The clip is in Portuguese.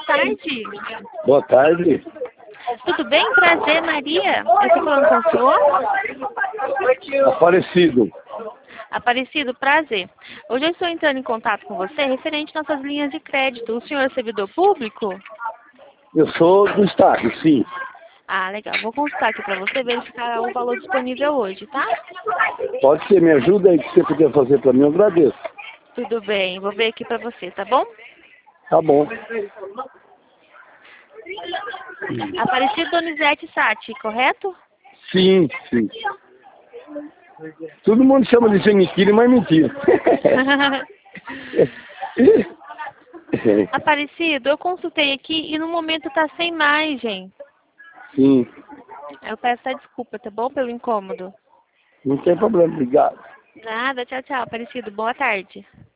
tarde. Boa tarde. Tudo bem? Prazer, Maria. Eu estou falando com o senhor? Aparecido. Aparecido, prazer. Hoje eu estou entrando em contato com você referente às nossas linhas de crédito. O senhor é servidor público? Eu sou do estado, sim. Ah, legal. Vou consultar aqui para você verificar o valor disponível hoje, tá? Pode ser, me ajuda aí que você puder fazer para mim, eu agradeço. Tudo bem. Vou ver aqui para você, tá bom? Tá bom. Aparecido Donizete Sati, correto? Sim, sim. Todo mundo chama de Geniquiri, mas mentira. Aparecido, eu consultei aqui e no momento tá sem margem. Sim. Eu peço até desculpa, tá bom? Pelo incômodo. Não tem problema, obrigado. Nada, tchau, tchau. Aparecido, boa tarde.